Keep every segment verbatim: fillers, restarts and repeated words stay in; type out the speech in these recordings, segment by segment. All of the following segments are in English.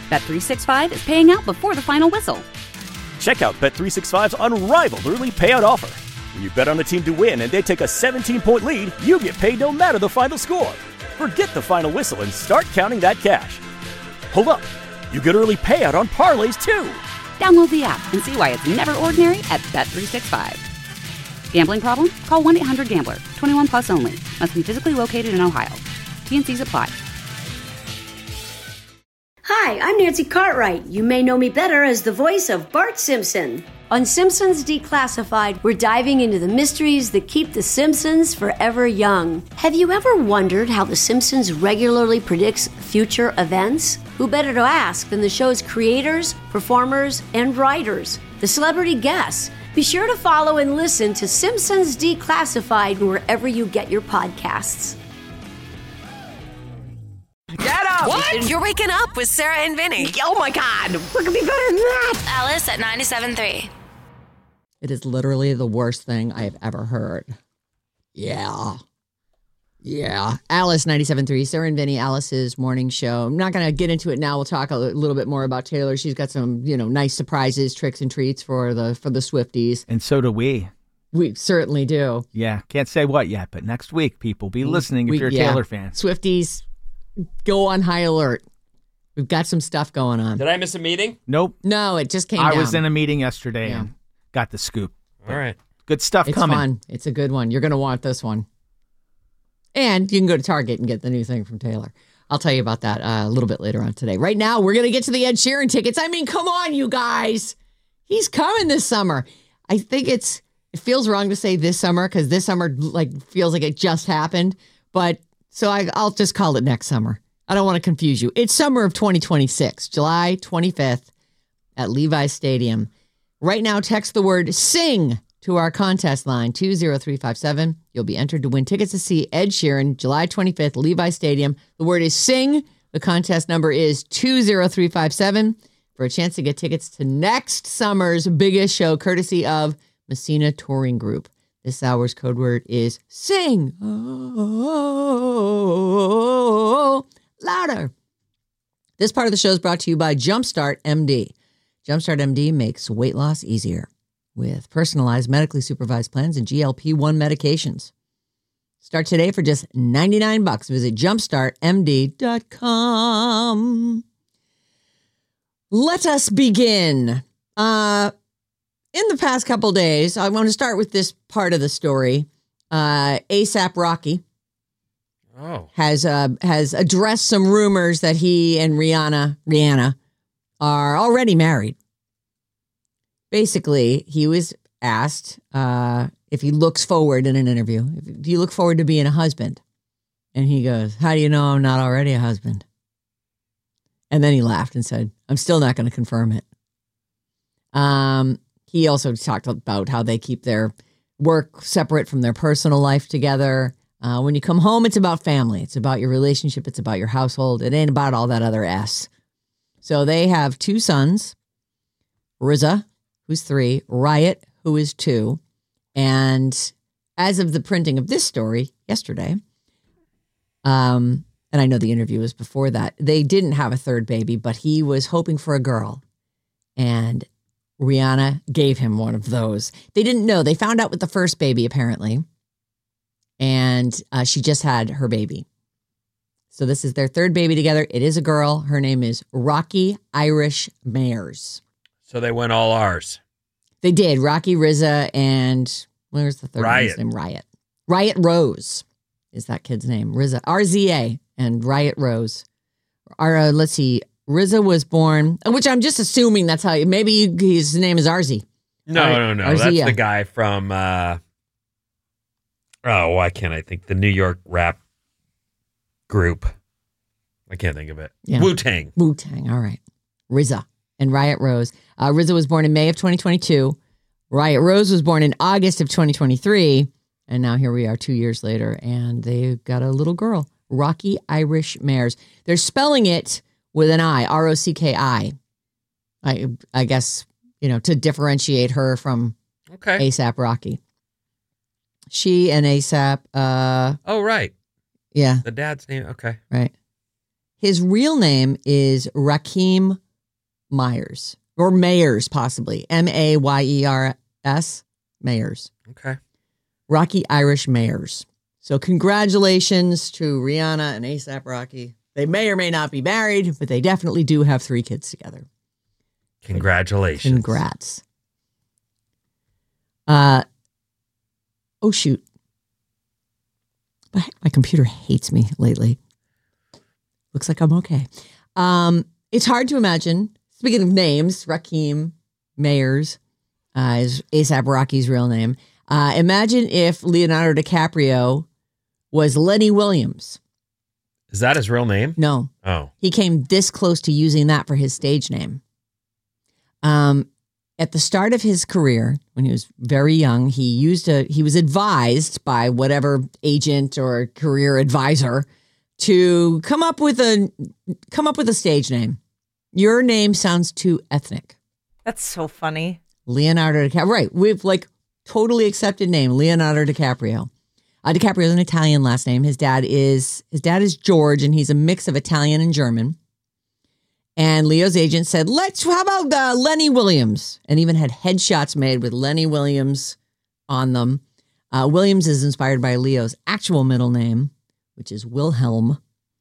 Bet three sixty-five is paying out before the final whistle. Check out Bet three sixty-five's unrivaled early payout offer. When you bet on a team to win and they take a seventeen-point lead, you get paid no matter the final score. Forget the final whistle and start counting that cash. Hold up. You get early payout on parlays, too. Download the app and see why it's never ordinary at Bet three sixty-five. Gambling problem? Call one eight hundred gambler. twenty-one plus only. Must be physically located in Ohio. T N Cs apply. Hi, I'm Nancy Cartwright. You may know me better as the voice of Bart Simpson. On Simpsons Declassified, we're diving into the mysteries that keep the Simpsons forever young. Have you ever wondered how The Simpsons regularly predicts future events? Who better to ask than the show's creators, performers, and writers, the celebrity guests? Be sure to follow and listen to Simpsons Declassified wherever you get your podcasts. Get up! What? You're waking up with Sarah and Vinny. Oh my God, what could be better than that? Alice at ninety-seven point three. It is literally the worst thing I have ever heard. Yeah. Yeah. Alice ninety-seven point three, Sarah and Vinny, Alice's morning show. I'm not going to get into it now. We'll talk a little bit more about Taylor. She's got some, you know, nice surprises, tricks and treats for the for the Swifties. And so do we. We certainly do. Yeah. Can't say what yet, but next week, people, be listening if we, you're a yeah. Taylor fan. Swifties, go on high alert. We've got some stuff going on. Did I miss a meeting? Nope. No, it just came I down. was in a meeting yesterday Yeah. and got the scoop. All right. Good stuff It's coming. fun. It's a good one. You're going to want this one. And you can go to Target and get the new thing from Taylor. I'll tell you about that uh, a little bit later on today. Right now, we're going to get to the Ed Sheeran tickets. I mean, come on, you guys. He's coming this summer. I think it's it feels wrong to say this summer because this summer like feels like it just happened. But so I, I'll just call it next summer. I don't want to confuse you. It's summer of twenty twenty-six, July twenty-fifth at Levi's Stadium. Right now, text the word SING to our contest line, two zero three five seven. You'll be entered to win tickets to see Ed Sheeran, July twenty-fifth, Levi's Stadium. The word is SING. The contest number is two zero three five seven for a chance to get tickets to next summer's biggest show, courtesy of Messina Touring Group. This hour's code word is SING. Oh, louder. This part of the show is brought to you by Jumpstart M D. Jumpstart M D makes weight loss easier with personalized medically supervised plans and G L P one medications. Start today for just ninety-nine bucks. Visit jumpstart m d dot com. Let us begin. Uh, in the past couple days, I want to start with this part of the story. Uh, ASAP Rocky Oh. has uh, has addressed some rumors that he and Rihanna Rihanna are already married. Basically, he was asked uh, if he looks forward in an interview, if, do you look forward to being a husband? And he goes, how do you know I'm not already a husband? And then he laughed and said, I'm still not going to confirm it. Um, he also talked about how they keep their work separate from their personal life together. Uh, when you come home, it's about family. It's about your relationship. It's about your household. It ain't about all that other S. So they have two sons, R Z A, who's three, Riot, who is two. And as of the printing of this story yesterday, um, and I know the interview was before that, they didn't have a third baby, but he was hoping for a girl. And Rihanna gave him one of those. They didn't know. They found out with the first baby, apparently. And uh, she just had her baby. So this is their third baby together. It is a girl. Her name is Rocky Irish Mayers. So they went all ours. They did. Rocky, R Z A, and where's the third Riot. one's name? Riot. Riot Rose is that kid's name. R Z A. R Z A and Riot Rose. Our, uh, let's see. R Z A was born, which I'm just assuming that's how, maybe his name is R Z. No, Ar- no, no. Arzia. That's the guy from, uh, oh, why can't I think? The New York rap group. I can't think of it. Yeah. Wu-Tang. Wu-Tang, all right. R Z A and Riot Rose. Uh, R Z A was born in May of twenty twenty-two. Riot Rose was born in August of twenty twenty-three. And now here we are two years later, and they've got a little girl, Rocky Irish Mayers. They're spelling it with an I, R O C K I. I I guess, you know, to differentiate her from Okay. ASAP Rocky. She and ASAP, uh, Oh, right. yeah, The dad's name. Okay. right. his real name is Rakeem Myers, or Mayers, possibly. M A Y E R S, Mayers. Okay. Rocky Irish Mayers. So congratulations to Rihanna and A$AP Rocky. They may or may not be married, but they definitely do have three kids together. Congratulations. Congrats. Uh, oh, shoot. My, my computer hates me lately. Looks like I'm okay. Um, it's hard to imagine. Speaking of names, Rakeem Mayers uh, is A$AP Rocky's real name. Uh, imagine if Leonardo DiCaprio was Lenny Williams. Is that his real name? No. Oh. He came this close to using that for his stage name. Um, at the start of his career, when he was very young, he used a he was advised by whatever agent or career advisor to come up with a come up with a stage name. Your name sounds too ethnic. That's so funny. Leonardo DiCaprio. Right. We've like totally accepted name, Leonardo DiCaprio. Uh, DiCaprio is an Italian last name. His dad is his dad is George, and he's a mix of Italian and German. And Leo's agent said, "Let's how about uh, Lenny Williams?" And even had headshots made with Lenny Williams on them. Uh, Williams is inspired by Leo's actual middle name, which is Wilhelm.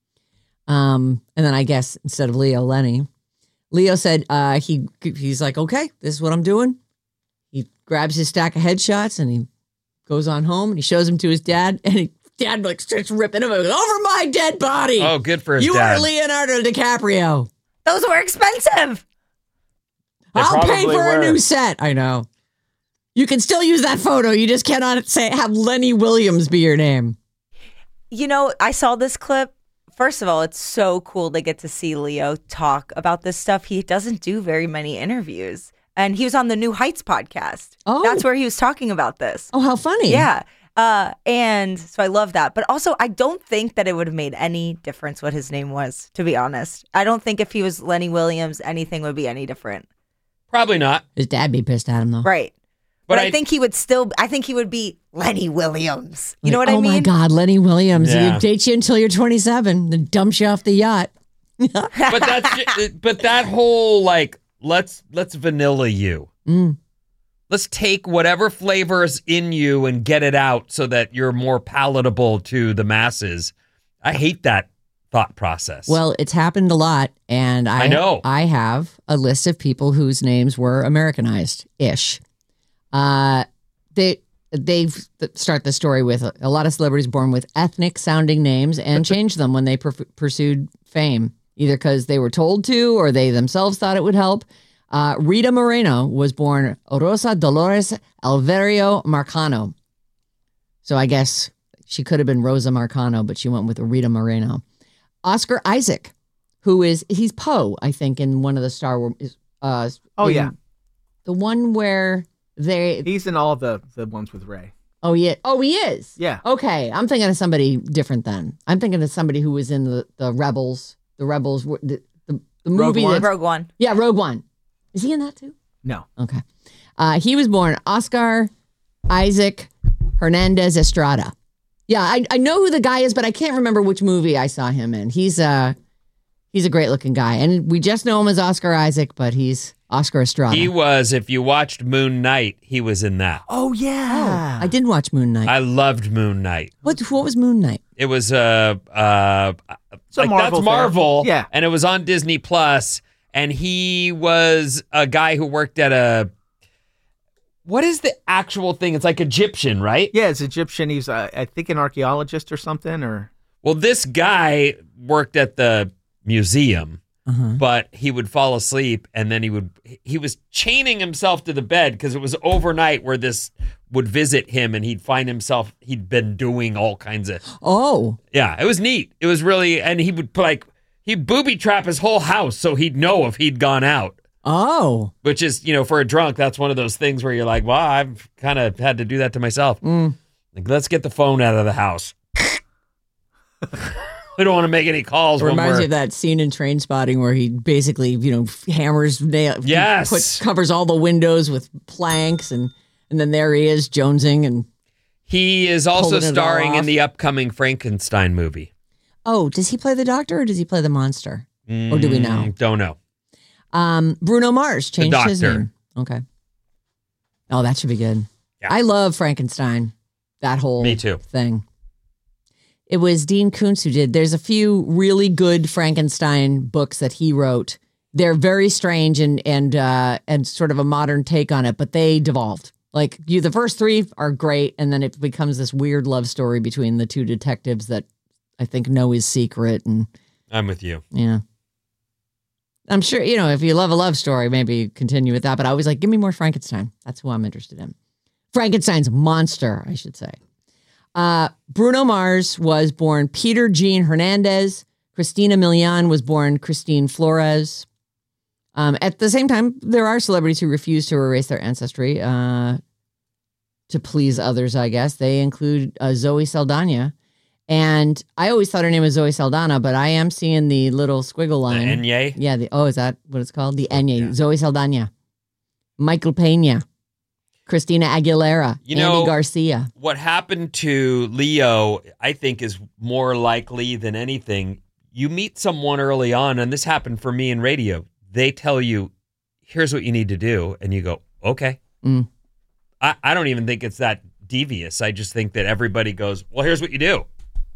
Um, and then I guess instead of Leo, Lenny. Leo said uh, he he's like, "Okay, this is what I'm doing." He grabs his stack of headshots and he goes on home and he shows them to his dad, and he, dad like starts ripping him over my dead body. Oh, good for his you dad. are Leonardo DiCaprio. Those were expensive. They I'll pay for probably a were. new set. I know. You can still use that photo. You just cannot say have Lenny Williams be your name. You know, I saw this clip. First of all, it's so cool to get to see Leo talk about this stuff. He doesn't do very many interviews. And he was on the New Heights podcast. Oh. That's where he was talking about this. Oh, how funny. Yeah. Uh, and so I love that. But also, I don't think that it would have made any difference what his name was, to be honest. I don't think if he was Lenny Williams, anything would be any different. Probably not. His dad be pissed at him, though. Right. But, But I, I- think he would still, I think he would be Lenny Williams. You know what Like, I mean? Oh, my God, Lenny Williams. Yeah. He dates you until you're twenty-seven, then dumps you off the yacht. But that's ju- but that whole like let's let's vanilla you. Mm. Let's take whatever flavors in you and get it out so that you're more palatable to the masses. I hate that thought process. Well, it's happened a lot, and I, I know. I have a list of people whose names were Americanized-ish. Uh, they they start the story with a, a lot of celebrities born with ethnic-sounding names and changed them when they per- pursued fame, either because they were told to or they themselves thought it would help. Uh, Rita Moreno was born Rosa Dolores Alverio Marcano. So I guess she could have been Rosa Marcano, but she went with Rita Moreno. Oscar Isaac, who is, he's Poe, I think, in one of the Star Wars. Uh, Oh, in yeah. The one where they. He's in all the, the ones with Ray. Oh, yeah. Oh, he is? Yeah. Okay. I'm thinking of somebody different then. I'm thinking of somebody who was in the, the Rebels. The Rebels, the, the, the movie. One? that- Rogue One. Yeah, Rogue One. Is he in that too? No. Okay. Uh, he was born Oscar Isaac Hernandez Estrada. Yeah, I, I know who the guy is, but I can't remember which movie I saw him in. He's uh he's a great looking guy, and we just know him as Oscar Isaac, but he's Oscar Estrada. he was, if you watched Moon Knight, he was in that. Oh, yeah. I did watch Moon Knight. I loved Moon Knight. what what was Moon Knight? It was uh uh It's a like Marvel that's thing. Marvel. Yeah. And it was on Disney Plus, and he was a guy who worked at a what is the actual thing? It's like Egyptian, right? Yeah, it's Egyptian. He's, uh, I think, an archaeologist or something. Or Well, this guy worked at the museum, Uh-huh. but he would fall asleep, and then he would he was chaining himself to the bed because it was overnight where this would visit him, and he'd find himself he'd been doing all kinds of Oh, yeah. It was neat. It was really, and he would like he'd booby trap his whole house so he'd know if he'd gone out. oh, Which is, you know, for a drunk, that's one of those things where you're like, well, I've kind of had to do that to myself. Mm. Like, let's get the phone out of the house. We don't want to make any calls. it when reminds we're, me of that scene in Train Spotting where he basically, you know, hammers nail, he Yes. puts, covers all the windows with planks, and and then there he is jonesing and. He is also Pulling it all starring in off. the upcoming Frankenstein movie. Oh, does he play the doctor or does he play the monster? Or do we know? Mm, don't know. Um, Bruno Mars changed his doctor. name. Okay. Oh, that should be good. Yeah. I love Frankenstein. That whole Me too. thing. It was Dean Koontz who did. There's a few really good Frankenstein books that he wrote. They're very strange and and uh, and sort of a modern take on it, but they devolved. Like you, the first three are great, and then it becomes this weird love story between the two detectives that I think know his secret. And I'm with you. yeah, I'm sure you know if you love a love story, maybe continue with that. But I was like, give me more Frankenstein. That's who I'm interested in. Frankenstein's monster, I should say. Uh, Bruno Mars was born Peter Jean Hernandez. Christina Milian was born Christine Flores. Um, at the same time, there are celebrities who refuse to erase their ancestry uh, to please others, I guess. They include uh, Zoe Saldana. And I always thought her name was Zoe Saldana, but I am seeing the little squiggle line. The Enye? Yeah. The, oh, is that what it's called? The Enye. Yeah. Zoe Saldana. Michael Pena. Christina Aguilera. You Andy know, Garcia. What happened to Leo, I think, is more likely than anything. You meet someone early on, and this happened for me in radio. They tell you, here's what you need to do. And you go, okay. Mm. I, I don't even think it's that devious. I just think that everybody goes, well, here's what you do.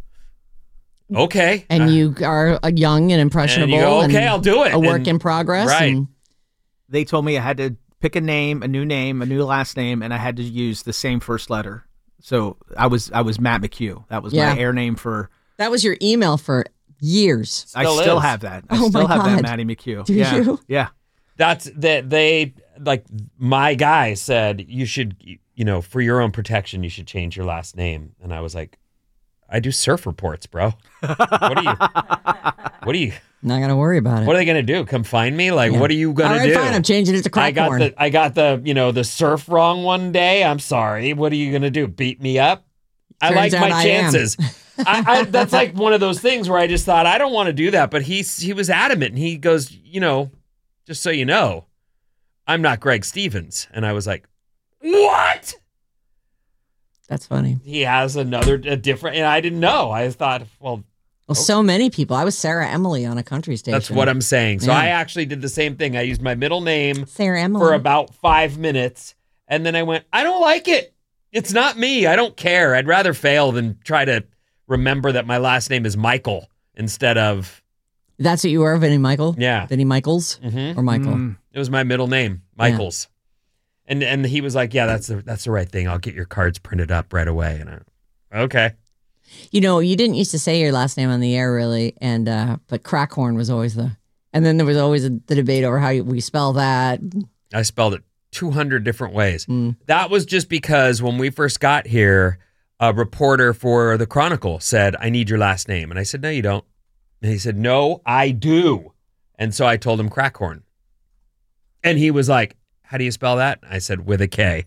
Okay. And Uh, you are uh, young and impressionable. And you go, okay, and I'll do it. A work And- in progress. right. And They told me I had to pick a name, a new name, a new last name, and I had to use the same first letter. So I was I was Matt McHugh. That was Yeah. my air name for. that was your email for years. I Still still is. have that. I Oh, still my have God. that Matty McHugh. Do yeah. you? Yeah. That's that they like my guy said you should, you know, for your own protection, you should change your last name. And I was like, I do surf reports, bro. What are you, what are you, Not going to worry about it. what are they going to do? Come find me? Like, Yeah. what are you going All to right, do? fine. I'm changing it to I got Crackhorn. the, I got the, you know, the surf wrong one day. I'm sorry. What are you going to do? Beat me up? I Turns like out my I am. chances. I, I, that's like one of those things where I just thought, I don't want to do that. But he, he was adamant and he goes, you know, just so you know, I'm not Greg Stevens. And I was like, what? That's funny. He has another, a different, and I didn't know. I thought, well, Well, so many people. I was Sarah Emily on a country station. that's what I'm saying. So Yeah. I actually did the same thing. I used my middle name Sarah Emily. for about five minutes. And then I went, I don't like it. It's not me. I don't care. I'd rather fail than try to remember that my last name is Michael instead of, That's what you were, Vinnie Michael? yeah. Vinnie Michaels Mhm. or Michael? Mm. It was my middle name, Michaels. And and he was like, yeah, that's the, that's the right thing. I'll get your cards printed up right away. And I, okay. You know, you didn't used to say your last name on the air, really, and uh, but Crackhorn was always the, and then there was always a, the debate over how we spell that. I spelled it two hundred different ways. Mm. That was just because when we first got here, a reporter for the Chronicle said, I need your last name. And I said, no, you don't. And he said, no, I do. And so I told him Crackhorn. And he was like, how do you spell that? I said, with a K.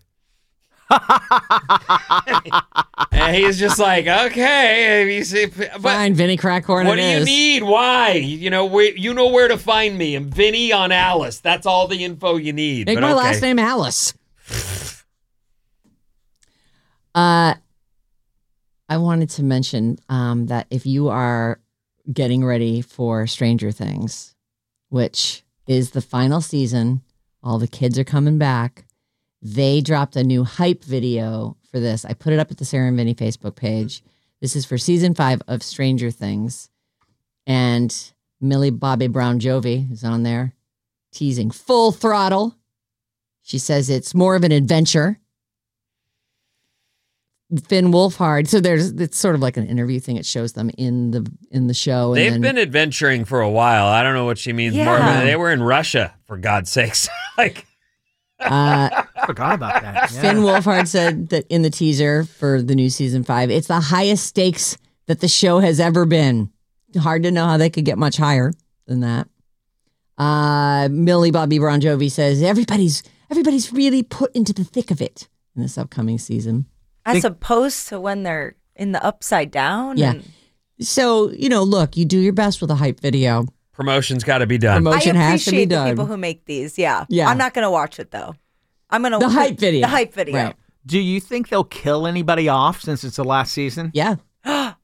And he's just like, okay. You see, but Fine, Vinnie Crackhorn. what it do you is. need? Why? You know, where, you know where to find me. I'm Vinny on Alice. That's all the info you need. Make But my okay. last name Alice. uh, I wanted to mention um, that if you are getting ready for Stranger Things, which is the final season, all the kids are coming back. They dropped a new hype video for this. I put it up at the Sarah and Vinny Facebook page. This is for season five of Stranger Things. And Millie Bobby Brown Jovi is on there teasing full throttle. She says it's more of an adventure. Finn Wolfhard. So there's it's sort of like an interview thing. It shows them in the in the show. And They've then, been adventuring for a while. I don't know what she means more. Yeah. But they were in Russia, for God's sakes. Like, uh, I forgot about that. Yeah. Finn Wolfhard said that in the teaser for the new season five, it's the highest stakes that the show has ever been. Hard to know how they could get much higher than that. Uh, Millie Bobby Brown Jovi says everybody's everybody's really put into the thick of it in this upcoming season. As opposed to when they're in the upside down. Yeah. and- So, you know, look, you do your best with a hype video. promotion's got to be done. Promotion I has to be appreciate the done. people who make these. Yeah. Yeah. I'm not going to watch it though. I'm going to The hype video. The hype video. Right. Do you think they'll kill anybody off since it's the last season? Yeah. I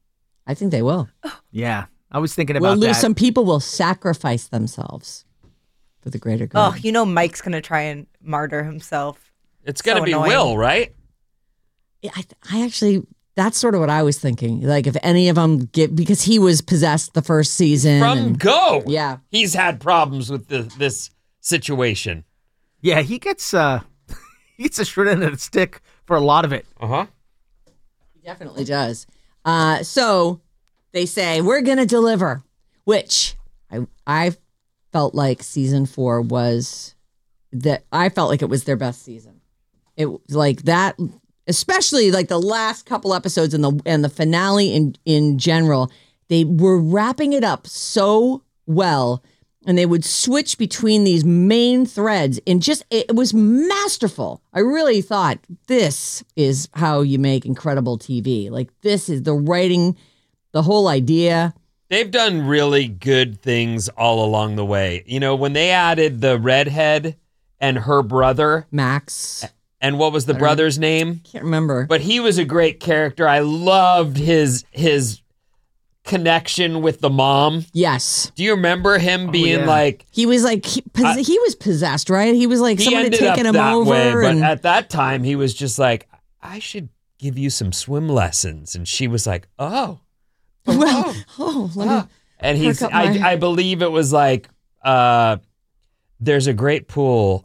I think they will. Yeah, I was thinking We'll about lose. that. Some people will sacrifice themselves for the greater good. Oh, you know Mike's going to try and martyr himself. It's going to So be annoying. Will, right? Yeah, I, I actually, that's sort of what I was thinking. Like if any of them get, because he was possessed the first season. From and- go. Yeah. He's had problems with the, this situation. Yeah, he gets uh, he gets a short end of the stick for a lot of it. Uh huh. He definitely does. Uh, so they say, we're going to deliver, which I, I felt like season four was that I felt like it was their best season. It was like that, especially like the last couple episodes and the and the finale in in general. They were wrapping it up so well, and they would switch between these main threads, and just it was masterful. I really thought this is how you make incredible T V. Like this is the writing, the whole idea. They've done really good things all along the way. You know, when they added the redhead and her brother, Max. and what was the brother's name? Can't remember. But he was a great character. I loved his his connection with the mom. Yes. Do you remember him being yeah. like He was like he, pos- I- he was possessed, right? He was like he someone had ended up taken him that over, way, but and at that time he was just like, I should give you some swim lessons, and she was like, oh, well, oh. oh, let Ah. me. And he's Perk up I, my- I believe it was like uh there's a great pool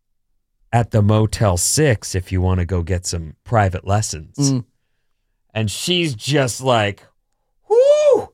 at the Motel six if you want to go get some private lessons. Mm. And she's just like, whoo.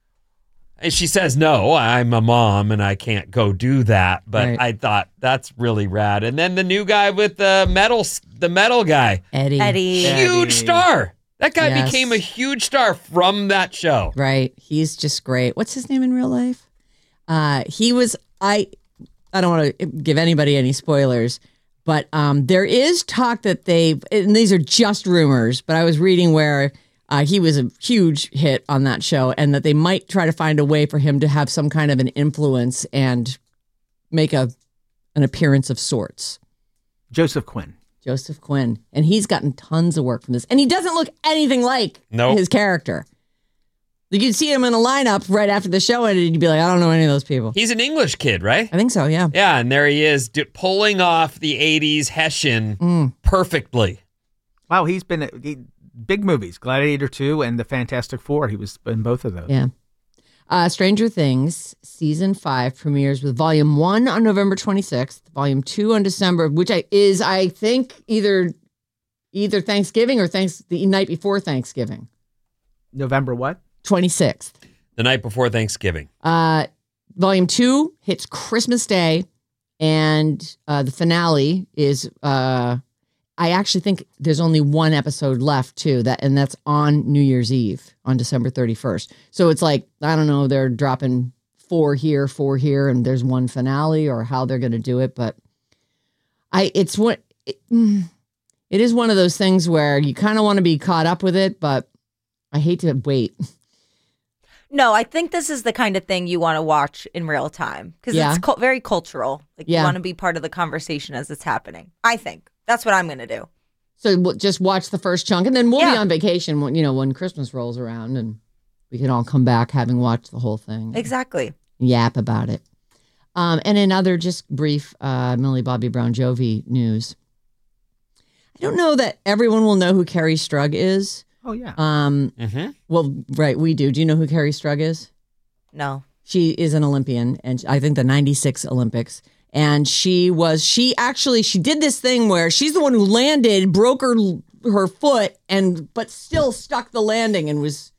And she says, no, I'm a mom and I can't go do that. But Right. I thought that's really rad. And then the new guy with the metal, the metal guy, Eddie. Eddie. huge Eddie. star. That guy Yes. became a huge star from that show. Right. He's just great. What's his name in real life? Uh, he was I. I don't want to give anybody any spoilers, but um, there is talk that they, and these are just rumors, but I was reading where uh, he was a huge hit on that show, and that they might try to find a way for him to have some kind of an influence and make a an appearance of sorts. Joseph Quinn. Joseph Quinn, and he's gotten tons of work from this, and he doesn't look anything like Nope. his character. Like you'd see him in a lineup right after the show, and you'd be like, I don't know any of those people. He's an English kid, right? I think so, yeah. Yeah, and there he is d- pulling off the eighties Hessian Mm. perfectly. Wow, he's been uh, he, big movies, Gladiator two and The Fantastic Four. He was in both of those. Yeah. Uh, Stranger Things season five premieres with volume one on November twenty-sixth, volume two on December, which I, is I think either either Thanksgiving or thanks the night before Thanksgiving. November what? twenty-sixth. The night before Thanksgiving. Uh, volume two hits Christmas Day, and uh, the finale is. Uh, I actually think there's only one episode left too. That and that's on New Year's Eve on December thirty-first. So it's like I don't know. They're dropping four here, four here, and there's one finale, or how they're going to do it. But I, it's what it, mm, it is one of those things where you kind of want to be caught up with it, but I hate to wait. No, I think this is the kind of thing you want to watch in real time because Yeah. it's cu- very cultural. Like Yeah. you want to be part of the conversation as it's happening. I think that's what I'm going to do. So we'll just watch the first chunk, and then we'll be Yeah. on vacation when you know when Christmas rolls around, and we can all come back having watched the whole thing. Exactly. Yap about it. Um, and in other just brief uh, Millie Bobby Brown Jovi news, I don't know that everyone will know who Carrie Strug is. Oh yeah. Um, Mm-hmm. well, right, we do. Do you know who Carrie Strug is? No. She is an Olympian, and I think the ninety-six Olympics. And she was, she actually, she did this thing where she's the one who landed, broke her her foot, and but still stuck the landing and was,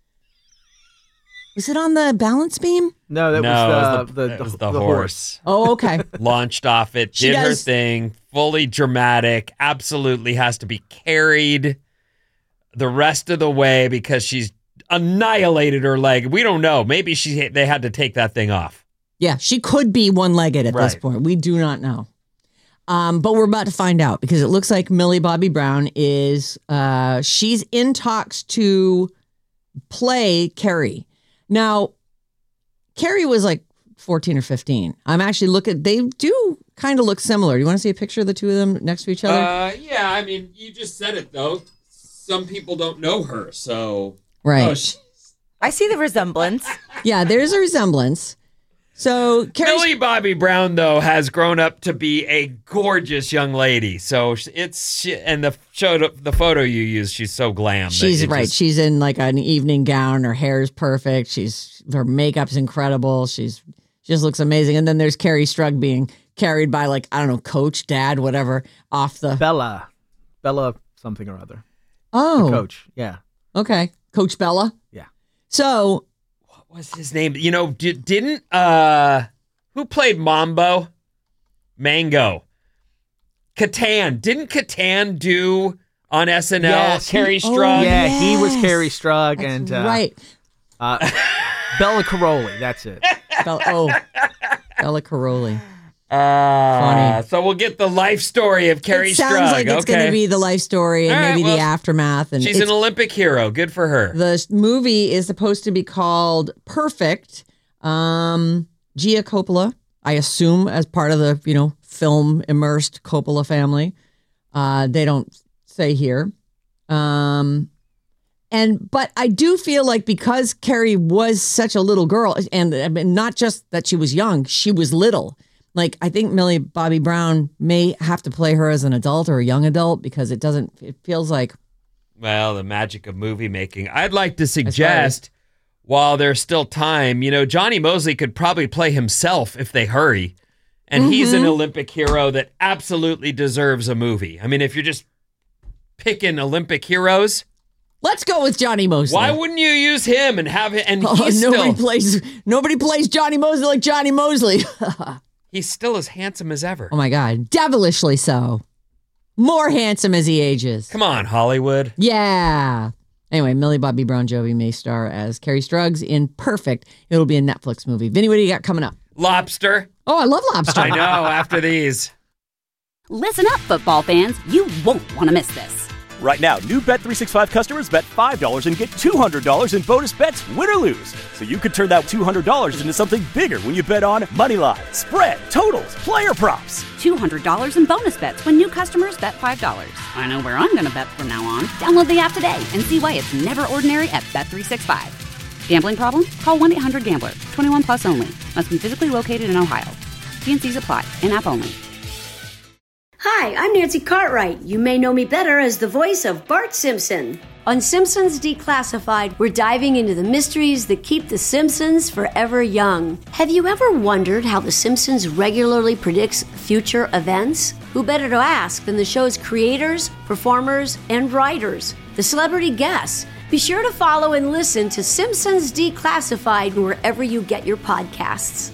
was it on the balance beam? No, that no, was it the, was the, the, it the, was the the horse. Oh, okay. Launched off it, She did her does- thing, fully dramatic, absolutely has to be carried the rest of the way because she's annihilated her leg. We don't know. Maybe she they had to take that thing off. Yeah, she could be one-legged at this Right. point. We do not know. Um, but we're about to find out because it looks like Millie Bobby Brown is, uh, she's in talks to play Carrie. Now, Carrie was like fourteen or fifteen. I'm actually looking, they do kind of look similar. You want to see a picture of the two of them next to each other? Uh, yeah, I mean, you just said it though. Some people don't know her, so right. Oh, she's, I see the resemblance. Yeah, there's a resemblance. So Carrie Millie Bobby Brown, though, has grown up to be a gorgeous young lady. So it's she, and the show, the photo you used, she's so glam. She's that it right. just- She's in like an evening gown. Her hair's perfect. She's her makeup's incredible. She's she just looks amazing. And then there's Carrie Strug being carried by like I don't know, coach, dad, whatever, off the Bella. Bella something or other. oh The coach. Yeah. okay, Coach Bella. Yeah. So What was his name? You know, did, didn't uh, who played Mambo? Mango. Catan. Didn't Catan do on S N L? Yes, Carrie he- oh, Strug. Yeah, he was yes. Carrie Strug that's and uh, right. uh, Bella Caroli. That's it. Bella, oh, Bella Caroli. Uh, Funny. So we'll get the life story of Carrie It sounds Strug. like it's okay. going to be the life story and All right, maybe well, the aftermath. And She's it's- an Olympic hero. Good for her. the movie is supposed to be called Perfect. Um, Gia Coppola, I assume, as part of the you know film immersed Coppola family. Uh, they don't say here. Um, and but I do feel like because Carrie was such a little girl, and I mean, not just that she was young, she was little. Like I think Millie Bobby Brown may have to play her as an adult or a young adult because it doesn't. It feels like Well, the magic of movie making. I'd like to suggest, while there's still time, you know, Johnny Mosley could probably play himself if they hurry. And Mm-hmm. he's an Olympic hero that absolutely deserves a movie. I mean, if you're just picking Olympic heroes, let's go with Johnny Mosley. why wouldn't you use him and have it? And Oh, he's nobody still plays nobody plays Johnny Mosley like Johnny Mosley. he's still as handsome as ever. Oh my God, devilishly so. More handsome as he ages. Come on, Hollywood. Yeah. Anyway, Millie Bobby Brown Jovi may star as Carrie Strug in Perfect. It'll be a Netflix movie. Vinny, what do you got coming up? Lobster. Oh, I love lobster. I know, after these. Listen up, football fans. You won't want to miss this. Right now, new Bet three sixty-five customers bet five dollars and get two hundred dollars in bonus bets, win or lose. So you could turn that two hundred dollars into something bigger when you bet on money line, spread, totals, player props. two hundred dollars in bonus bets when new customers bet five dollars. I know where I'm going to bet from now on. Download the app today and see why it's never ordinary at Bet three sixty-five. Gambling problem? Call one eight hundred gambler. twenty-one plus only. Must be physically located in Ohio. T N Cs apply. In-app only. Hi, I'm Nancy Cartwright. You may know me better as the voice of Bart Simpson. On Simpsons Declassified, we're diving into the mysteries that keep The Simpsons forever young. Have you ever wondered how The Simpsons regularly predicts future events? Who better to ask than the show's creators, performers, and writers, the celebrity guests? Be sure to follow and listen to Simpsons Declassified wherever you get your podcasts.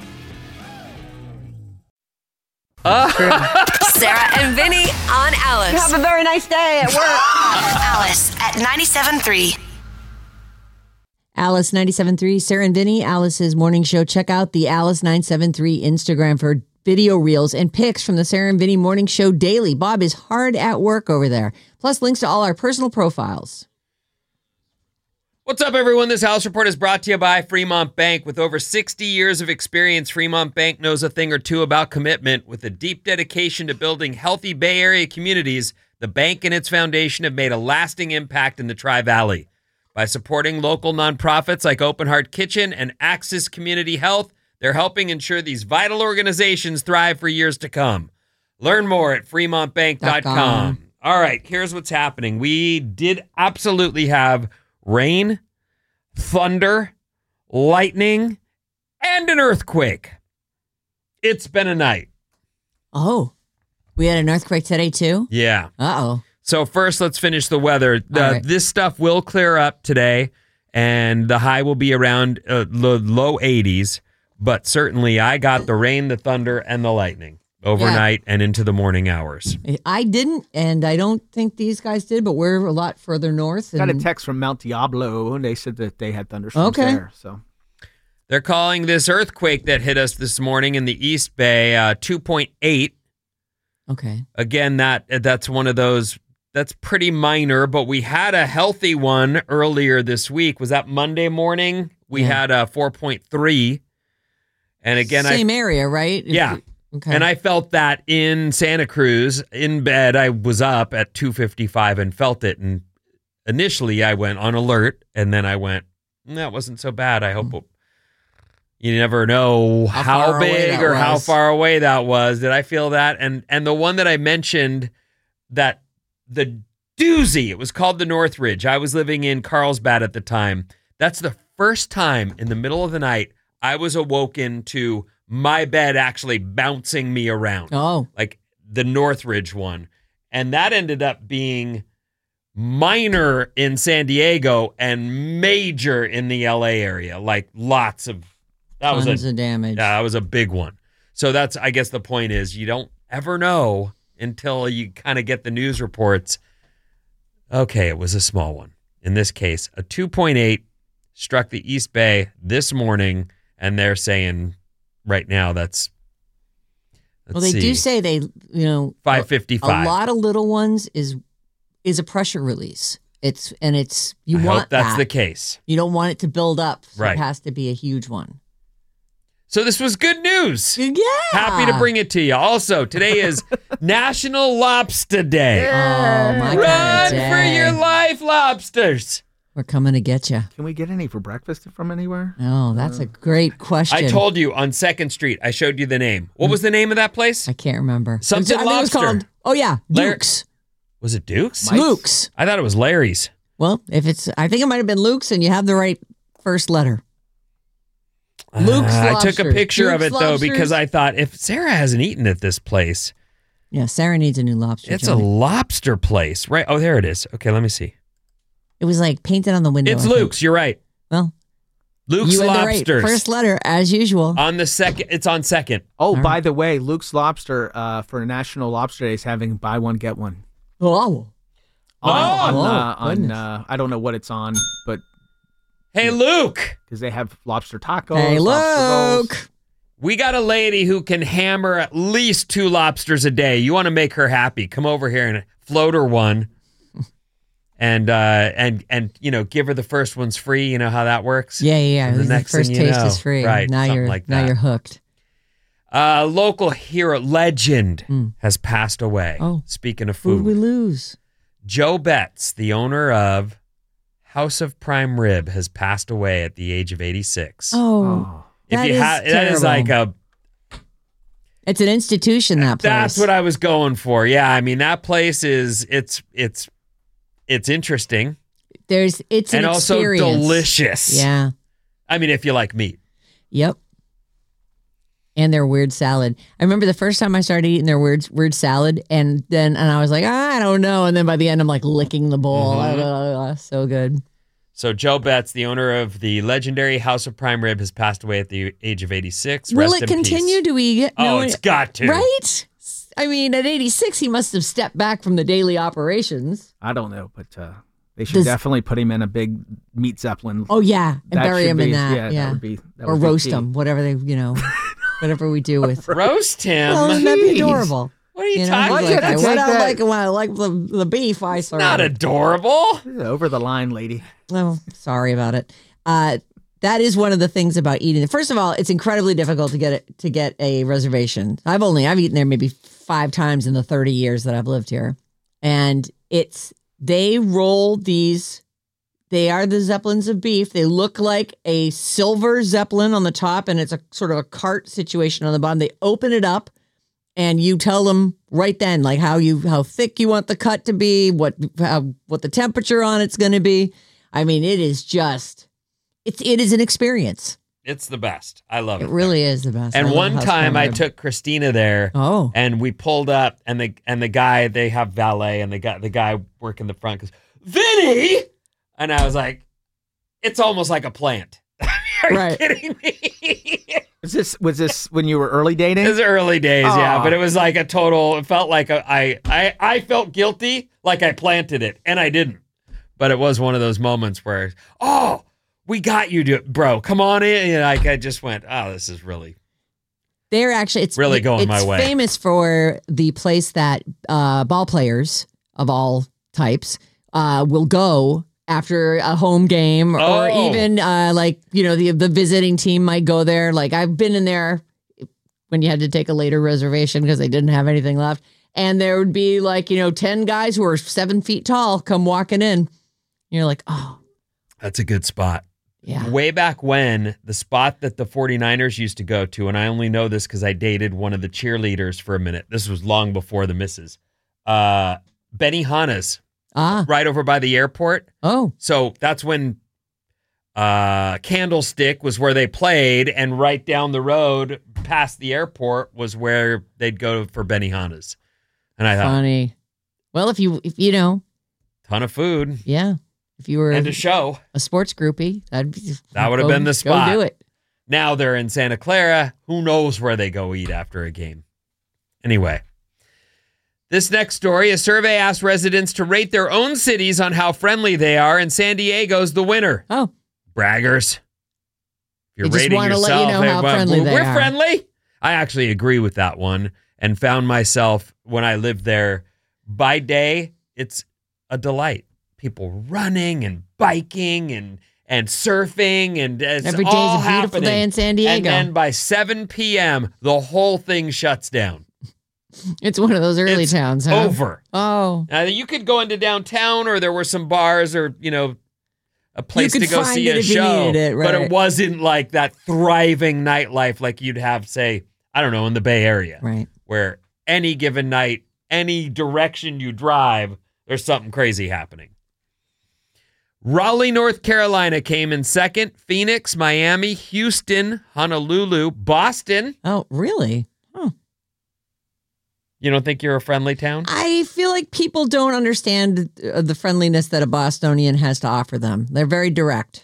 Sarah and Vinny on Alice. Have a very nice day at work. Alice at ninety-seven point three. Alice ninety-seven point three, Sarah and Vinny, Alice's morning show. Check out the Alice nine seven three Instagram for video reels and pics from the Sarah and Vinny morning show daily. Bob is hard at work over there. Plus links to all our personal profiles. What's up, everyone? This House Report is brought to you by Fremont Bank. With over sixty years of experience, Fremont Bank knows a thing or two about commitment. With a deep dedication to building healthy Bay Area communities, the bank and its foundation have made a lasting impact in the Tri-Valley. By supporting local nonprofits like Open Heart Kitchen and Axis Community Health, they're helping ensure these vital organizations thrive for years to come. Learn more at fremont bank dot com. All right, here's what's happening. We did absolutely have rain, thunder, lightning, and an earthquake. It's been a night. Oh, we had an earthquake today too? Yeah. Uh-oh. So first, let's finish the weather. The, All right. This stuff will clear up today, and the high will be around uh, the low eighties. But certainly, I got the rain, the thunder, and the lightning overnight and into the morning hours. I didn't, and I don't think these guys did, but we're a lot further north. Got a and- text from Mount Diablo, and they said that they had thunderstorms Okay. there. So They're calling this earthquake that hit us this morning in the East Bay uh, two point eight. Okay. Again, that that's one of those, that's pretty minor, but we had a healthy one earlier this week. Was that Monday morning? We Yeah. had a four point three. And again, I Same area, right? If Yeah. you- Okay. And I felt that in Santa Cruz, in bed. I was up at two fifty-five and felt it. And initially I went on alert, and then I went, that wasn't so bad. I hope. You never know how, How far away big that or how was. far away that was. Did I feel that? And and the one that I mentioned, that the doozy, it was called the Northridge. I was living in Carlsbad at the time. That's the first time in the middle of the night I was awoken to my bed actually bouncing me around. Oh. Like the Northridge one. And that ended up being minor in San Diego and major in the L A area. Like lots of, that Tons was a, of damage. yeah, that was a big one. So that's, I guess the point is you don't ever know until you kind of get the news reports. Okay, it was a small one. In this case, a two point eight struck the East Bay this morning, and they're saying right now that's, let's Well, they see, do say they, you know, five fifty-five. A lot of little ones is is a pressure release. It's and it's you I want hope that's that. the case. You don't want it to build up. So Right. It has to be a huge one. So this was good news. Yeah. Happy to bring it to you. Also, today is National Lobster Day. Oh my Run God! for your life, lobsters. We're coming to get you. Can we get any for breakfast from anywhere? Oh, that's a great question. I told you on Second Street. I showed you the name. What was the name of that place? I can't remember. Something I think it was lobster. called. Oh yeah, Lar- Luke's. Was it Duke's? Luke's. I thought it was Larry's. Well, if it's, I think it might have been Luke's, and you have the right first letter. Luke's Uh, I took a Lobsters. picture of it Luke's though Lobsters. because I thought if Sarah hasn't eaten at this place, Yeah, Sarah needs a new lobster. it's a joint. lobster place, right? Oh, there it is. Okay, let me see. It was like painted on the window. It's I think. Luke's. You're right. Well, Luke's you had the right Lobsters. first letter as usual. On the second, it's on second. Oh, by the way, Luke's Lobster uh, for National Lobster Day is having buy one get one. Oh, On, on, Oh, uh, on goodness. uh, I don't know what it's on, but Hey, Luke, because they have lobster tacos. hey, lobster rolls. Luke. we got a lady who can hammer at least two lobsters a day. You want to make her happy? Come over here and float her one, and uh, and and you know, give her the first one's free. You know how that works. Yeah, yeah, yeah. And the The, next first thing you taste know, is free. right, Now something you're like now that. you're hooked. Uh, local hero legend Mm. has passed away. Oh. Speaking of Who did food, we lose? Joe Betts, the owner of House of Prime Rib, has passed away at the age of eighty-six. Oh, Oh. if that you is ha- that is terrible. like a It's an institution. That place. That's what I was going for. Yeah, I mean that place is it's it's it's interesting There's. It's and an also experience. delicious. Yeah. I mean, if you like meat. Yep. And their weird salad. I remember the first time I started eating their weird weird salad, and then and I was like, ah, I don't know. And then by the end, I'm like licking the bowl. Mhm. So good. So Joe Betts, the owner of the legendary House of Prime Rib, has passed away at the age of eighty-six. Will Rest it in continue? peace. Do we get? Oh, know it's it- got to. Right? I mean, at eighty-six, he must have stepped back from the daily operations. I don't know, but uh, they should Does- definitely put him in a big meat zeppelin. Oh yeah, and That bury should him in be- that. yeah, Yeah, that would be- that or would be roast key. him, whatever they, you know, whatever we do with. Roast him. Well, that'd be Jeez. adorable. What are you, You know, talking he's like, about? I, Take what I that. like when I like the, the beef. I It's saw not adorable. Over the line, lady. Oh, sorry about it. Uh, that is one of the things about eating. First of all, it's incredibly difficult to get it, to get a reservation. I've only I've eaten there maybe five times in the thirty years that I've lived here, and it's they roll these. They are the zeppelins of beef. They look like a silver zeppelin on the top, and it's a sort of a cart situation on the bottom. They open it up, and you tell them right then, like how you how thick you want the cut to be, what how, what the temperature on it's going to be. I mean, it is just it's it is an experience. It's the best. I love it. It really is the best. I And love one House time Prime I Rib. took Christina there. Oh. And we pulled up, and the and the guy, they have valet, and the guy the guy working the front goes, Vinny! And I was like, it's almost like a plant. Are Right. you kidding me? Was this was this when you were early dating? It was early days, yeah, Aw. but it was like a total. It felt like a, I I I felt guilty, like I planted it, and I didn't. But it was one of those moments where, oh, we got you, to, bro. Come on in. And like I just went, oh, this is really. They're actually it's Really going it's my way. famous for the place that uh, ball players of all types uh, will go after a home game, or Oh. even uh, like you know the the visiting team might go there. Like I've been in there when you had to take a later reservation because they didn't have anything left, and there would be like you know ten guys who are seven feet tall come walking in. You're like, oh, That's a good spot. Yeah. Way back when, the spot that the 49ers used to go to, and I only know this because I dated one of the cheerleaders for a minute. This was long before the missus. Uh, Benihana's, Ah. right over by the airport. Oh. So that's when uh, Candlestick was where they played, and right down the road past the airport was where they'd go for Benihana's. And I thought, Funny. Well, if you, if you know. ton of food. Yeah. If you were and a show. A sports groupie, that'd be, that would have go, been the spot. Go do it. Now they're in Santa Clara. Who knows where they go eat after a game? Anyway, this next story, a survey asked residents to rate their own cities on how friendly they are, and San Diego's the winner. Oh. Braggers. If you're They just rating wanna yourself, let you know hey, how well, friendly they we're are. friendly. I actually agree with that one and found myself, when I lived there, by day, it's a delight. People running and biking and and surfing, and it's Every day's all a beautiful happening. day in San Diego. And then by seven p.m., the whole thing shuts down. It's one of those early It's towns, huh? over. Oh. Now, you could go into downtown, or there were some bars, or, you know, a place You to could go find see it a if you show. needed it, But right. it wasn't like that thriving nightlife like you'd have, say, I don't know, in the Bay Area. Right. Where any given night, any direction you drive, there's something crazy happening. Raleigh, North Carolina came in second. Phoenix, Miami, Houston, Honolulu, Boston. Oh, really? Oh. You don't think you're a friendly town? I feel like people don't understand uh, the friendliness that a Bostonian has to offer them. They're very direct.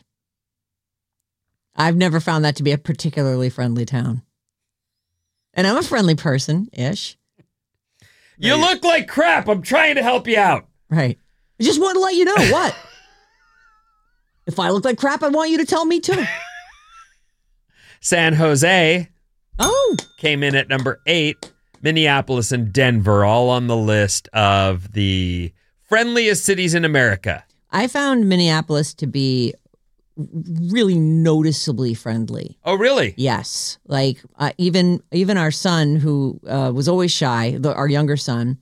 I've never found that to be a particularly friendly town. And I'm a friendly person-ish. You look like crap. I'm trying to help you out. Right. I just want to let you know what. If I look like crap, I want you to tell me too. San Jose Oh. came in at number eight. Minneapolis and Denver all on the list of the friendliest cities in America. I found Minneapolis to be really noticeably friendly. Oh, really? Yes. Like uh, even even our son, who uh, was always shy, the, our younger son,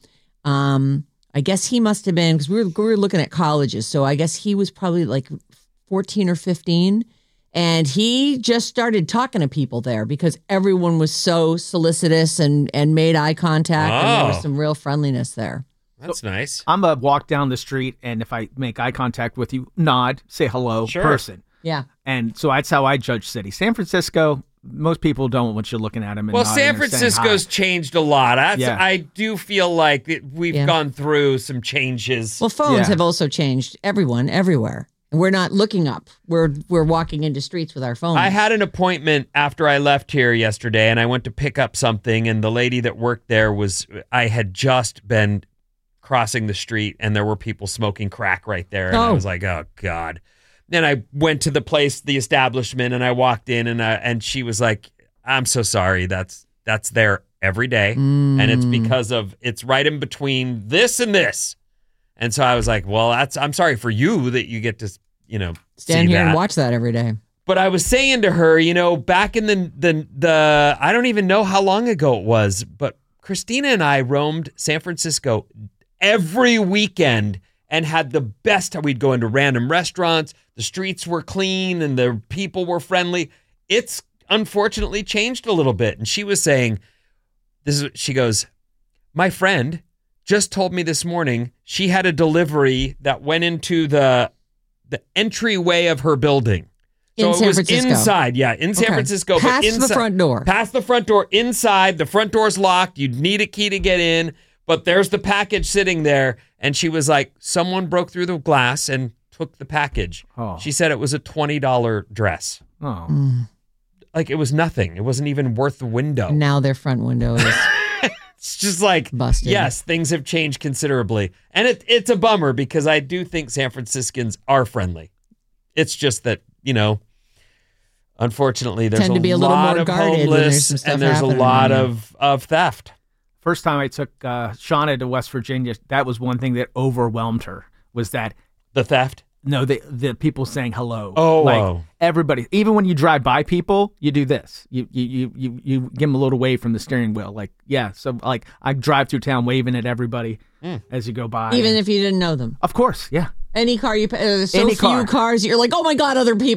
um, I guess he must have been, because we were, we were looking at colleges. So I guess he was probably like fourteen or fifteen. And he just started talking to people there because everyone was so solicitous and, and made eye contact. And there was Oh. some real friendliness there. That's nice. I'm a walk down the street, and if I make eye contact with you, nod, say hello, Sure. person. Yeah. And so that's how I judge cities. San Francisco, most people don't want you looking at them. And Well, nodding San or saying Francisco's hi. changed a lot. That's, Yeah. I do feel like that we've Yeah. gone through some changes. Well, phones Yeah. have also changed everyone, everywhere. And we're not looking up. We're we're walking into streets with our phones. I had an appointment after I left here yesterday, and I went to pick up something, and the lady that worked there was, I had just been crossing the street, and there were people smoking crack right there, and I Oh. was like, oh, God. Then I went to the place, the establishment, and I walked in, and I, and she was like, I'm so sorry, that's that's there every day, and it's because of, it's right in between this and this. And so I was like, well, that's, I'm sorry for you that you get to, you know, Stand see here that. and watch that every day. But I was saying to her, you know, back in the, the, the, I don't even know how long ago it was, but Christina and I roamed San Francisco every weekend and had the best time. We'd go into random restaurants. The streets were clean and the people were friendly. It's unfortunately changed a little bit. And she was saying, this is, she goes, my friend just told me this morning she had a delivery that went into the the entryway of her building. So In it San was Francisco. inside, yeah, in San Okay. Francisco. Past but the inside, front door. Past the front door, inside. The front door's locked. You'd need a key to get in, but there's the package sitting there. And she was like, someone broke through the glass and took the package. Oh. She said it was a twenty dollars dress. Oh. Mm. Like, it was nothing. It wasn't even worth the window. Now their front window is It's just like, busted. yes, things have changed considerably. And it, it's a bummer because I do think San Franciscans are friendly. It's just that, you know, unfortunately, there's Tend a to be a little lot more of guarded when there's homeless some stuff and there's a happening, lot yeah. of, of theft. First time I took uh, Shauna to West Virginia, that was one thing that overwhelmed her, was that, The theft? no, the, the people saying hello. Oh, like wow. everybody, even when you drive by people, you do this. You, you, you, you, you give them a little wave from the steering wheel. Like, yeah. So like I drive through town waving at everybody as you go by. even if you didn't know them. Of course. Yeah. Any car you, uh, so Any few car. cars, you're like, oh my God, other people.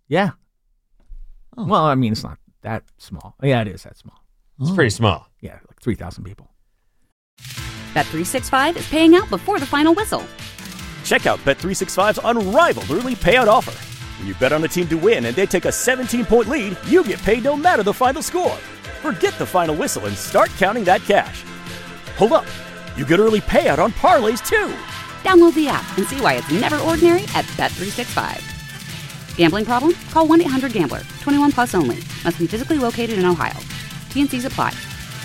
Yeah. Oh. Well, I mean, it's not that small. Yeah, it is that small. It's pretty small. Yeah, like three thousand people. Bet three sixty-five is paying out before the final whistle. Check out Bet three sixty-five's unrivaled early payout offer. When you bet on a team to win and they take a seventeen-point lead, you get paid no matter the final score. Forget the final whistle and start counting that cash. Hold up. You get early payout on parlays, too. Download the app and see why it's never ordinary at Bet three sixty-five. Gambling problem? Call one eight hundred gambler. twenty-one plus only. Must be physically located in Ohio. T N Cs apply.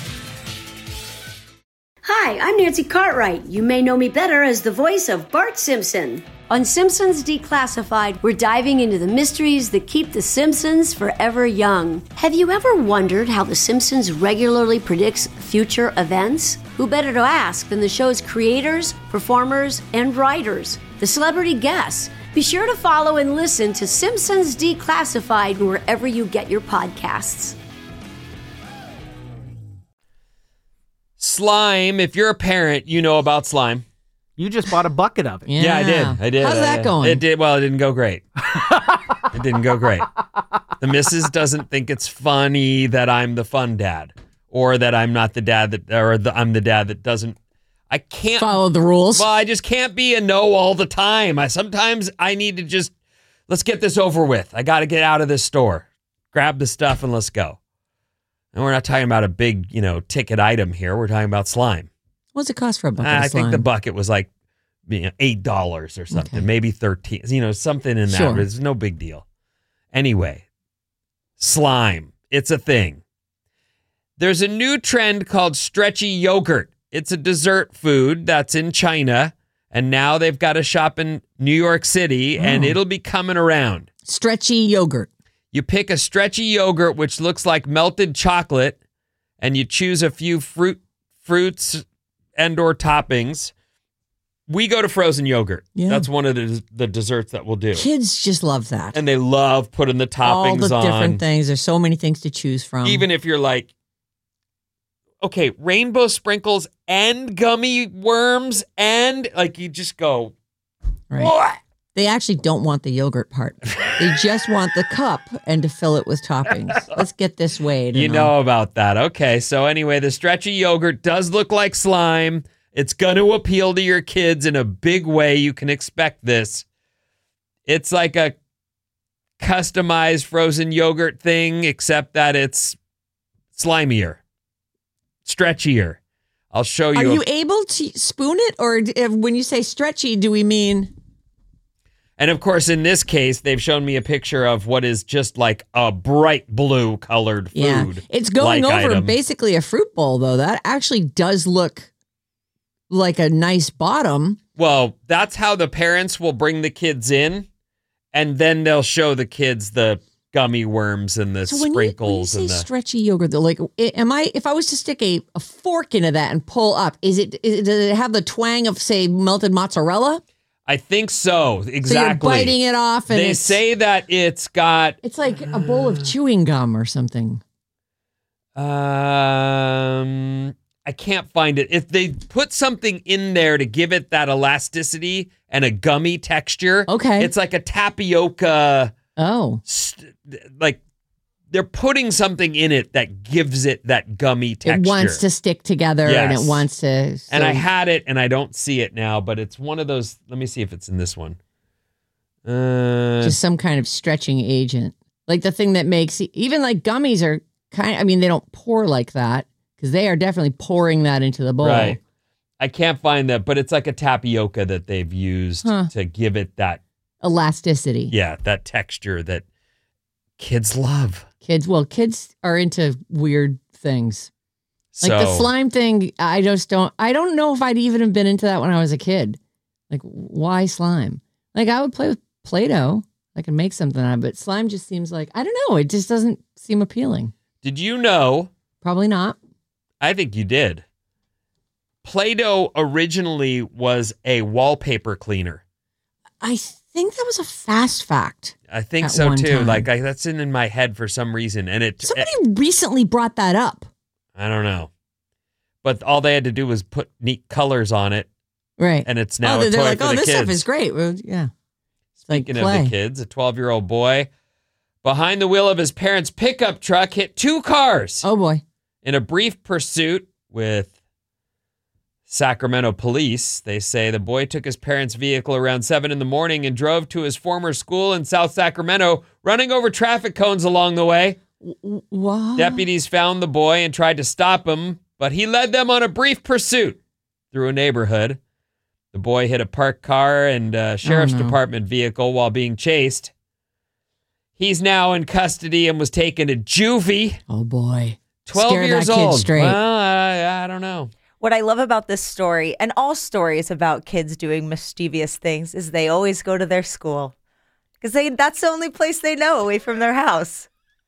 Hi, I'm Nancy Cartwright. You may know me better as the voice of Bart Simpson. On Simpsons Declassified, we're diving into the mysteries that keep the Simpsons forever young. Have you ever wondered how the Simpsons regularly predicts future events? Who better to ask than the show's creators, performers, and writers, the celebrity guests? Be sure to follow and listen to Simpsons Declassified wherever you get your podcasts. Slime. If you're a parent, you know about slime. You just bought a bucket of it. Yeah, Yeah, I did. I did. How's I- that going? It did. Well, it didn't go great. It didn't go great. The missus doesn't think it's funny that I'm the fun dad, or that I'm not the dad that, or the, I'm the dad that doesn't. I can't Follow the rules. Well, I just can't be a no all the time. I sometimes I need to just let's get this over with. I got to get out of this store, grab the stuff, and let's go. And we're not talking about a big, you know, ticket item here. We're talking about slime. What's it cost for a bucket I of think the slime? bucket was like you know, eight dollars or something, Okay. maybe thirteen. You know, something in that. Sure. It's no big deal. Anyway, slime. It's a thing. There's a new trend called stretchy yogurt. It's a dessert food that's in China, and now they've got a shop in New York City, and Oh. it'll be coming around. Stretchy yogurt. You pick a stretchy yogurt, which looks like melted chocolate, and you choose a few fruit, fruits and or toppings. We go to frozen yogurt. Yeah. That's one of the, the desserts that we'll do. Kids just love that. And they love putting the All toppings the on. different things. There's so many things to choose from. Even if you're like, okay, rainbow sprinkles and gummy worms and like you just go, right. what? They actually don't want the yogurt part. They just want the cup and to fill it with toppings. Let's get this weighed. You and know all. about that. Okay, so anyway, the stretchy yogurt does look like slime. It's going to appeal to your kids in a big way. You can expect this. It's like a customized frozen yogurt thing, except that it's slimier, stretchier. I'll show you. Are a- you able to spoon it? Or d- if- when you say stretchy, do we mean... And of course, in this case, they've shown me a picture of what is just like a bright blue colored food. Yeah. It's going like over item. basically a fruit bowl, though. That actually does look like a nice bottom. Well, that's how the parents will bring the kids in, and then they'll show the kids the gummy worms and the So when you, sprinkles when you say and the. stretchy yogurt, though, like, i- am I? If I was to stick a, a fork into that and pull up, is it? Is it does it have the twang of, say, melted mozzarella? I think so. Exactly. So you're biting it off, and They it's, say that it's got. it's like a bowl of chewing gum or something. Um, I can't find it. If they put something in there to give it that elasticity and a gummy texture, Okay. it's like a tapioca. Oh, st- like they're putting something in it that gives it that gummy texture. it wants to stick together, and Yes. it wants to. And so- I had it, and I don't see it now, but it's one of those. Let me see if it's in this one. Uh, just some kind of stretching agent, like the thing that makes even like gummies are kind. I mean, they don't pour like that because they are definitely pouring that into the bowl. right. I can't find that, but it's like a tapioca that they've used Huh. to give it that, Elasticity. yeah, that texture that kids love. Kids, well, kids are into weird things. Like so, the slime thing, I just don't, I don't know if I'd even have been into that when I was a kid. Like, why slime? Like, I would play with Play-Doh. I could make something out of it, but slime just seems like, I don't know, it just doesn't seem appealing. Did you know? Probably not. I think you did. Play-Doh originally was a wallpaper cleaner. I think that was a fast fact. I think At so one too. time. Like I, that's in, in my head for some reason, and it. Somebody recently brought that up. I don't know, but all they had to do was put neat colors on it, Right. and it's now oh, a they're toy like, for oh, the this kids. stuff is great. Well, yeah. It's like Speaking play. of the kids, a twelve-year-old boy behind the wheel of his parents' pickup truck, hit two cars. Oh, boy. In a brief pursuit with Sacramento police, they say the boy took his parents' vehicle around seven in the morning and drove to his former school in South Sacramento, running over traffic cones along the way. What? Deputies found the boy and tried to stop him, but he led them on a brief pursuit through a neighborhood. The boy hit a parked car and a sheriff's Oh, no. department vehicle while being chased. He's now in custody and was taken to juvie. Oh, boy. twelve Scare years that kid old. straight. Well, I, I don't know. What I love about this story and all stories about kids doing mischievous things is they always go to their school because they that's the only place they know away from their house.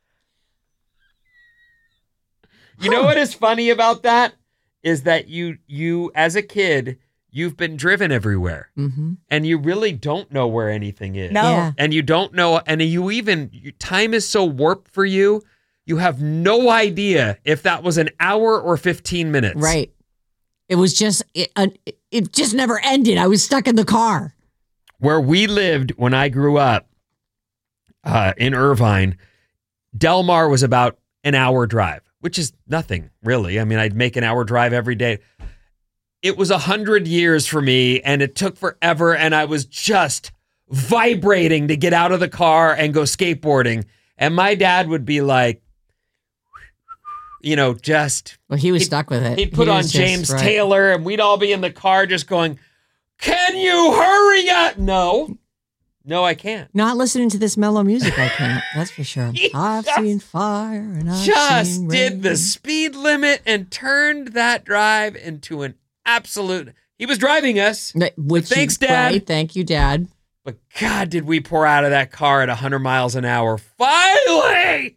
You know what is funny about that is that you you as a kid, you've been driven everywhere. Mm-hmm. And you really don't know where anything is. No. Yeah. And you don't know, and you even, you, time is so warped for you, you have no idea if that was an hour or fifteen minutes. Right. It was just, it, uh, it just never ended. I was stuck in the car. Where we lived when I grew up uh, in Irvine, Del Mar was about an hour drive, which is nothing, really. I mean, I'd make an hour drive every day. It was a hundred years for me, and it took forever, and I was just vibrating to get out of the car and go skateboarding. And my dad would be like, you know, just... Well, he was he'd- stuck with it. He'd put He on was just- James right. Taylor, and we'd all be in the car just going, can you hurry up? No. No, I can't. Not listening to this mellow music, I can't. That's for sure. He I've just- seen fire and I've Just seen did rain. the speed limit and turned that drive into an absolute... He was driving us, Right, Which thanks, you, Dad. Right, thank you, Dad. but God, did we pour out of that car at one hundred miles an hour. Finally!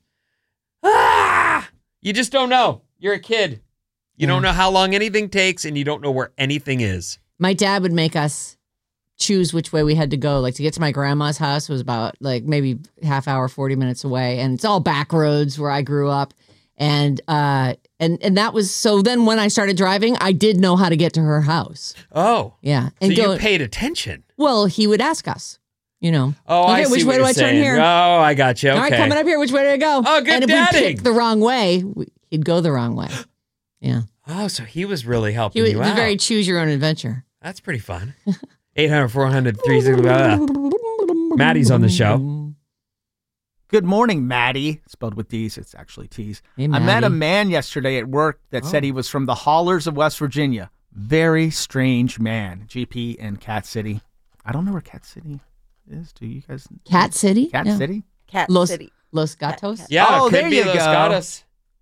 Ah! You just don't know. You're a kid. You don't know how long anything takes, and you don't know where anything is. My dad would make us choose which way we had to go. Like to get to my grandma's house was about like maybe half hour, forty minutes away. And it's all back roads where I grew up. And uh and and that was so then when I started driving, I did know how to get to her house. Oh. Yeah. So And you go, paid attention. well, he would ask us, you know. Oh, okay, I see which what way do you're I turn saying. here? Oh, I got you. Okay. All right, coming up here, which way do I go? Oh, good And if daddy. we picked the wrong way, we, he'd go the wrong way. Yeah. Oh, so he was really He helping was, you he was out. very choose your own adventure. That's pretty fun. eight hundred, four hundred, three sixty. Maddie's on the show. Good morning, Maddie. Spelled with D's. It's actually T's. Hey, I met Maddie. a man yesterday at work that said he was from the Haulers of West Virginia. Very strange man. G P in Cat City. I don't know where Cat City is. Do you guys? Cat City? Cat Yeah. City? Cat Los, City. Los Gatos? Yeah, Oh, it could there be you Los go. Gatos.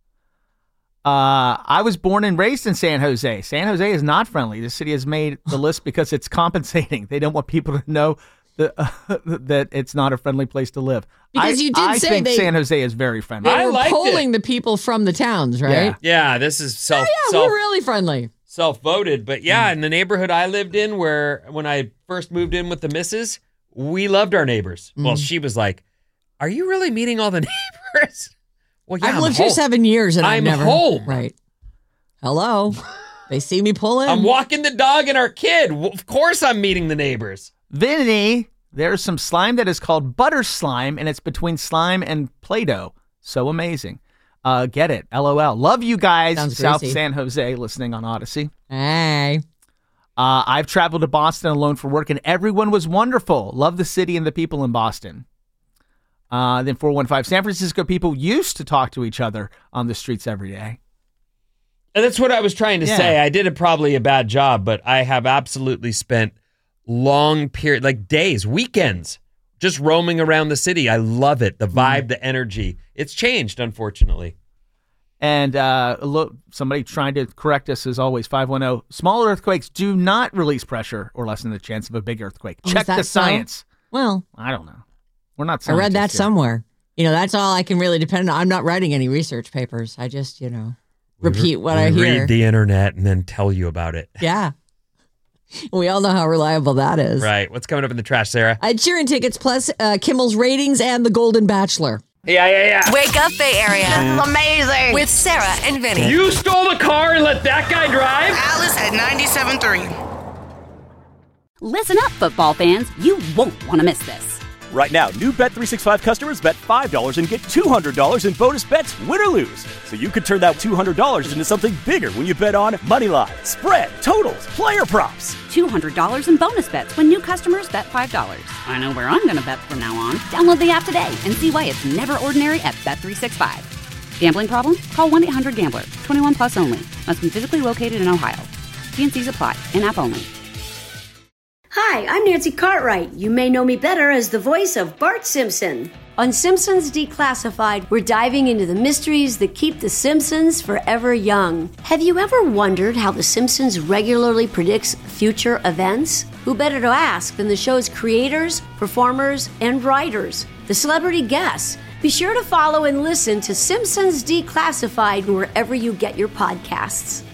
Uh, I was born and raised in San Jose. San Jose is not friendly. The city has made the list because it's compensating. They don't want people to know that, uh, that it's not a friendly place to live. Because I, you did I say think they- San Jose is very friendly. They I were liked polling it. the people from the towns, right? Yeah. Yeah, this is self Oh, yeah, self we're really friendly. self voted, but yeah, Mm. in the neighborhood I lived in, where when I first moved in with the missus, we loved our neighbors. Mm. Well, she was like, "Are you really meeting all the neighbors?" Well, yeah, I've I'm lived home. here seven years and I've I'm never. home. Right. Hello. They see me pull in. I'm walking the dog and our kid. Well, of course, I'm meeting the neighbors. Vinny, there's some slime that is called butter slime, and it's between slime and Play-Doh. So amazing. Uh, get it. LOL. Love you guys. Sounds South greasy. San Jose, listening on Odyssey. Hey. Uh, I've traveled to Boston alone for work, and everyone was wonderful. Love the city and the people in Boston. Uh, then four one five, San Francisco people used to talk to each other on the streets every day. And that's what I was trying to Yeah. say. I did a, probably a bad job, but I have absolutely spent long period, like days, weekends, just roaming around the city. I love it. The vibe, the energy. It's changed, unfortunately. And uh, look, somebody trying to correct us as always, five one zero. Small earthquakes do not release pressure or lessen the chance of a big earthquake. Oh, is Check that the so? science. Well, I don't know. We're not I read that scientists here. somewhere. You know, that's all I can really depend on. I'm not writing any research papers. I just, you know, repeat what I We hear. read the internet and then tell you about it. Yeah. We all know how reliable that is. Right. What's coming up in the trash, Sarah? Ed Sheeran tickets plus uh, Kimmel's ratings and The Golden Bachelor. Yeah, yeah, yeah. Wake up, Bay Area. This is amazing. With Sarah and Vinny. You stole the car and let that guy drive? Alice at ninety-seven point three. Listen up, football fans. You won't want to miss this. Right now, new Bet three sixty-five customers bet five dollars and get two hundred dollars in bonus bets, win or lose. So you could turn that two hundred dollars into something bigger when you bet on money line, spread, totals, player props. two hundred dollars in bonus bets when new customers bet five dollars. I know where I'm going to bet from now on. Download the app today and see why it's never ordinary at Bet three sixty-five. Gambling problem? Call one eight hundred gambler. twenty-one plus only. Must be physically located in Ohio. T and C's apply. In-app only. Hi, I'm Nancy Cartwright. You may know me better as the voice of Bart Simpson. On Simpsons Declassified, we're diving into the mysteries that keep The Simpsons forever young. Have you ever wondered how The Simpsons regularly predicts future events? Who better to ask than the show's creators, performers, and writers, the celebrity guests? Be sure to follow and listen to Simpsons Declassified wherever you get your podcasts.